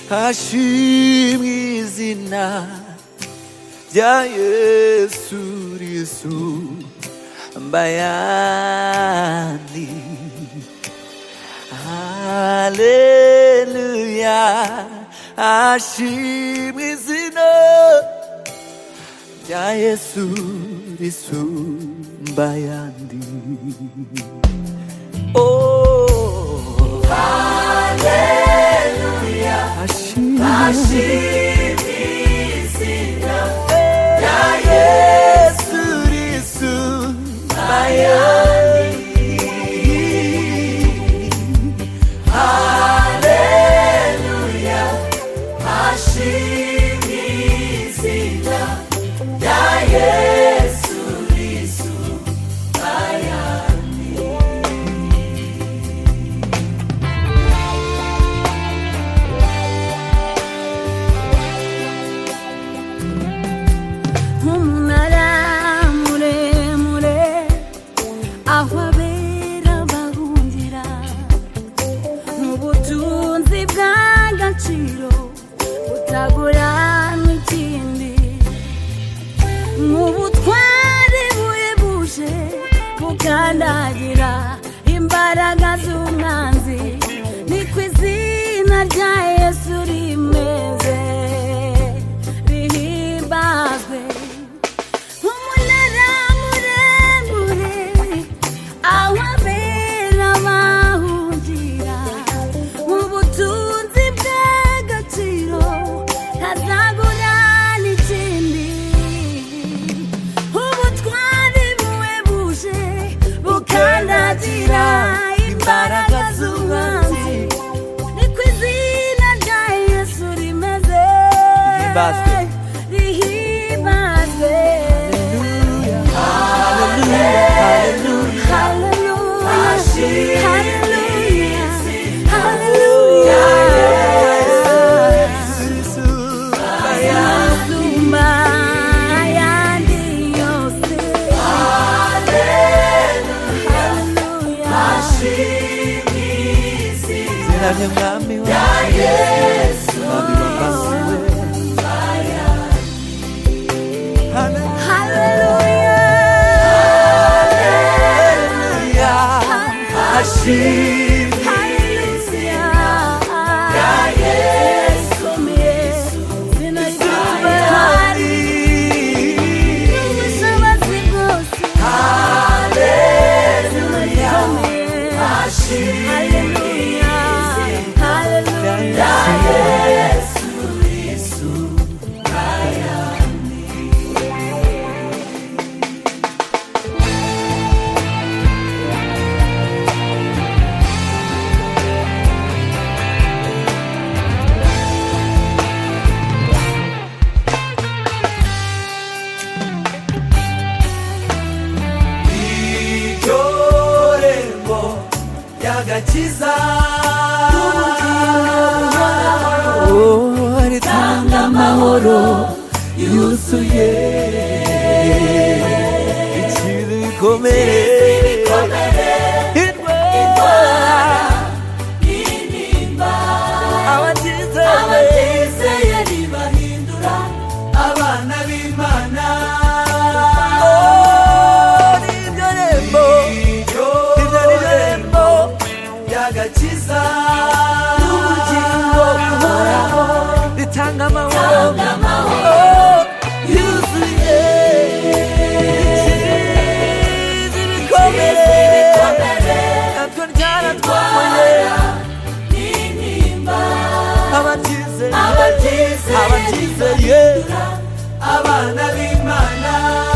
hashimwe izina rya Yesu risumba ayandi. Haleluya, hashimwe izina rya Yesu risumba ayandi. Oh, haleluya, hashimwe izina rya Yesu risumba ayandi. Haleluya, hashimwe izina rya Yesu risumba ayandi. Umunara muremure aho abera bahungira, n'ubutunzi bw'agaciro butaguranwa ikindi, nk'ubutware buhebuje bukandagira imbaraga z'umwanzi, niko izina rya Yesu rimeze rihimbazwe. Umunara muremure aho abera bahungira, ubutunzi bw'agaciro ntazagurana ikindi, ubutwari buhebuje bukandagira imbaraga z'umwanzi, niko izina rya Yesu rimeze rihimbazwe. Mwami wa Yesu, Mwami wa Basiwe. Haleluya, Haleluya, hashimwe haleluya, rya Yesu zina ry'ubutwari n'ubushobozi bwose. haleluya, hashimwe Haleluya, haleluya, rya Yesu risumba ayandi. Iryo rembo ry'agakiza oh, ritanga amahoro yuzuye, ikibi bikomere indwara n'intimba, abatizeye abizeye ribahindura abana b'Imana. oh, niryo rembo, Iryo niryo rembo ry'agakiza n'ubugingo buhoraho, ritanga amahoro ritanga amahoro oh, yuzuye, ikibi bikomere natwe ryaratwaye, n'intimba, abatizeye abizeye abatizeye abana b'Imana.